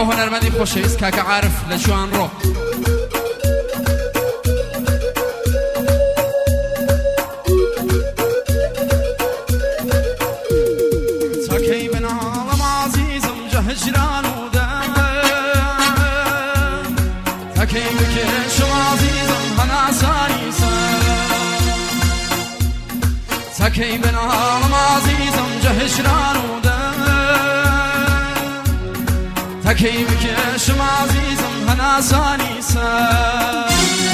هنرمندی خۆشەویست کاکە عارف لە جوان ڕۆ تاکەی بناڵم عزیزم جە هجران و دەم تاکەی بکێشم عزیزم هەناسانی سەر تاکەی بناڵم عزیزم جە هجران و تاكي بكيشم عزيزم هناساني سار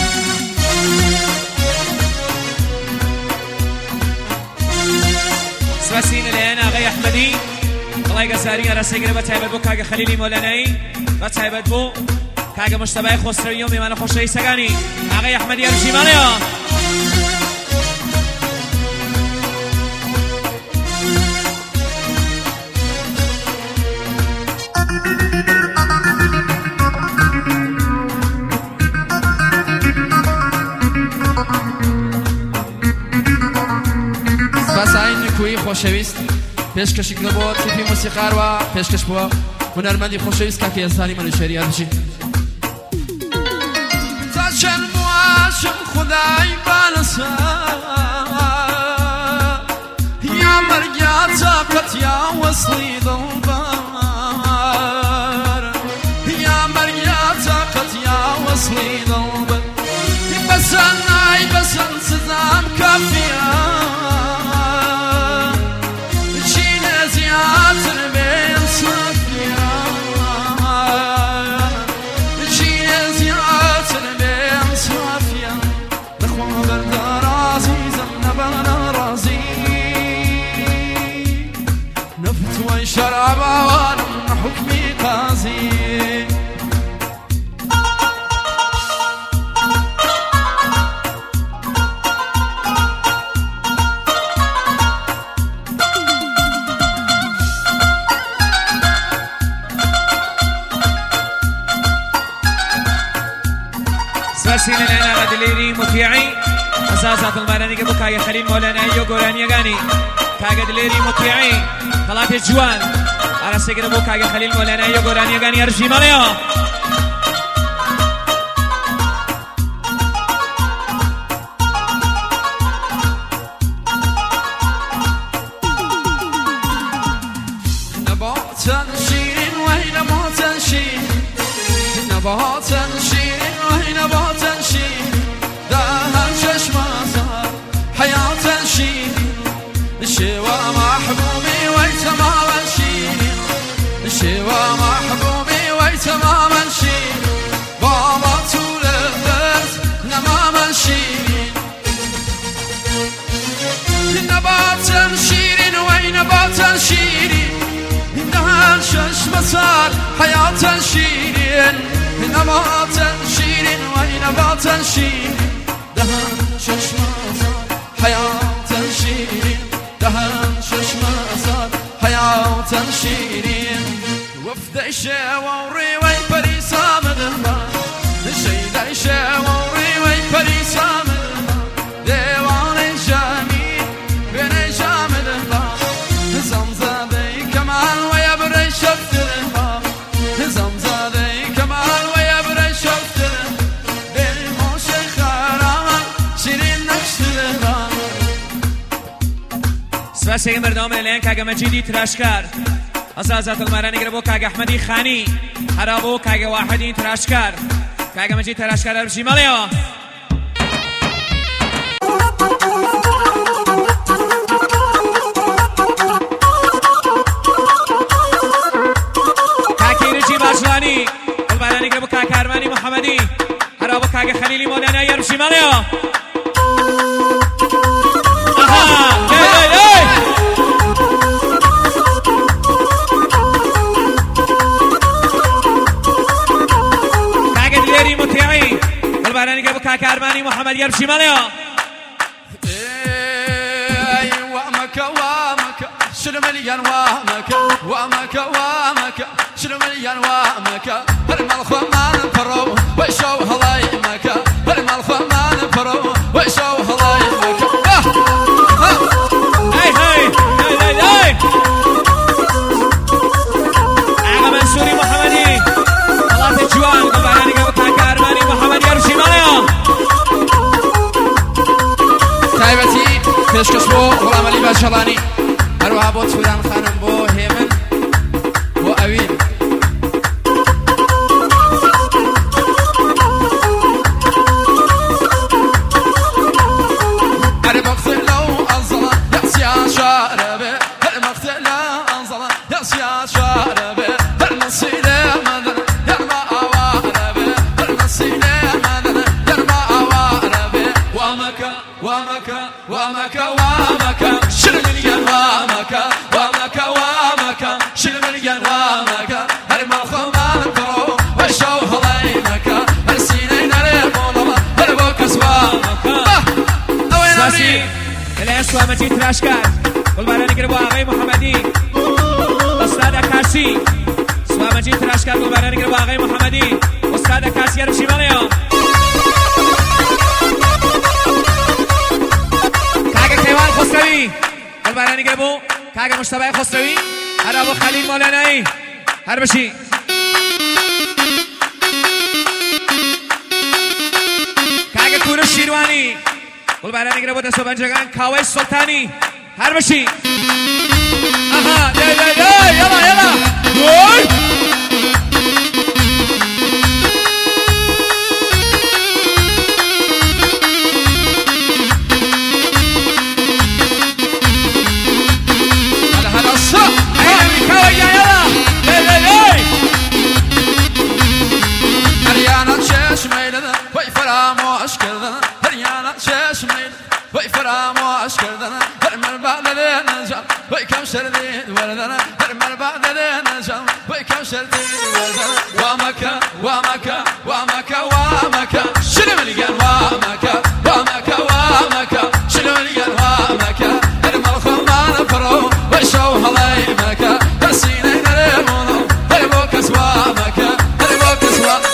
سواسين الان اغي احمدي الله يقصاري راسيقر بتعبد بو كاغا خليلي مولاناي بتعبد بو كاغا مشتبه خسرو يومي من خوشي سگاني اغي احمدي ارشي ماليا خۆشەویست پێشکەشێک لە بۆ تیپی موسیقارەوە پێشکەش بووە هونەرمەندی خۆشەویست کاکە ئێزانی مەنوشێری هەرچی تا چەند مواشم خودای بانەسەر یا مەرگیا تاقەت یا وەسڵی دڵبەر یا مەرگیا تاقەت یا وەسڵی دڵبەر بەسەن نای بەسەن سزام کافیە شراب وانم حكمي قاضي سواسين الان غدليري مطيعي اساسات المراني قبو كاغا خليل مولانا يو قراني غاني كاغا دليري مطيعي طلعت الجوان على سجن بو كاغا خليل مولانا يو قراني غاني ارشي ماليا نبات شيرين وهي نبات شيرين نبات شيرين وهي نبات شيرين دهر چشم صار حياة شيرين شوا محبوبي ويتماما شيرين شوا محبوبي ويتماما شيرين بابا طول الدرس نماما شيرين نبات شيرين وينبات شيرين دهر چشم صار حياة شيرين نبات شيرين وينبات شيرين دهر چشم صار حياة شيرين دهن ششم صار حياة شيرين وفدي شاوري وي بريسا مدهما شيدي شاوري وي بريسا مدهما ديوان جميل بين جامدهما زمزادي كمال ويا بري شفترها زمزادي كمال ويا بري شفترها بالموش خرام شيرين نكشترها سواسين برنامه الان كاغا مجيدي تراشكار اساسات المراني قبو كاغا احمدي خاني حرابو كاغا واحدين تراشكار كاغا مجيد تراشكار ارشي ماليا كاكي رجي باجلاني المراني قبو كاغا ارماني محمدي حرابو كاغا خليلي مولانا يرشي ماليا كاكا ارماني محمد يرشي ماليا وامك وامك شنو مليان وامك وامك وامك شنو مليان وامك هرمال خمان فرو وشو هلايمك هرمال خمان فرو وشو هلايمك هاي هاي هاي هاي عقب منصوري محمدي شەڵانی هەروەها بۆ چوران خانم بۆ هێمن بۆ ئەوین سوامەتی تراشکار گوڵبارانی کرد بۆ ئاغای محەممەدی ئۆستادە کاسی سوامەتی تراشکار گوڵبارانی کرد بۆ ئاغای محەممەدی ئۆستادە کاسی هەرشی بەڵێەوە کاگە کەیوان خۆسەوی گوڵبارانی کرد بۆ کاگە مشتەبای خۆسەوی هەرا بۆ خەلیل مۆلانایی هەر بەشی کاگە کوورش شیروانی گوڵبارانی کرد بۆ دەستۆ بەنجەکان کاوەی سوڵتانی هەر بەشی ئەها یەڵا یەڵا وۆی هەلا هەلا سە ئەیەوی کاوەی یەڵا هەریانە چێشمەی لەدە وەی فەرامۆش کردن هەریانە چێشمەی وەی فرامۆش کردنە هەر مەربع لەلێنەجەڵ وەی کەم شەردین وەردەنە هەر مەربع لەلێنەجەڵ وەی کەم شەردین وەردەنە وامەکە وامەکە وامەکە وامەکە شلمەلیگەن وامەکە وامەکە وامەکە شلمەلیگەن وامەکە هەر مەڵخۆمانە پڕۆ وەی شەو هەڵەی مەکە دەسینەی نەرێمونە هەر بۆ کەس وامەکە هەر بۆ کەس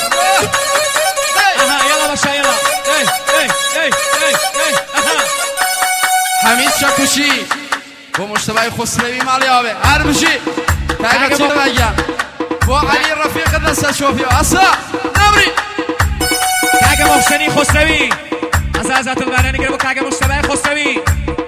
حمید شکوشی بۆ مشتبای خسروی ماڵیاوێ هەر بژی کاگە چێڵەگیان بۆ عەلی ڕەفیقت لەسەر شۆفیەوە ئەسا نەبری کاگە مۆحسەنی خسروی ئەزازات البارانی کرد بۆ کاگە مشتبای خسروی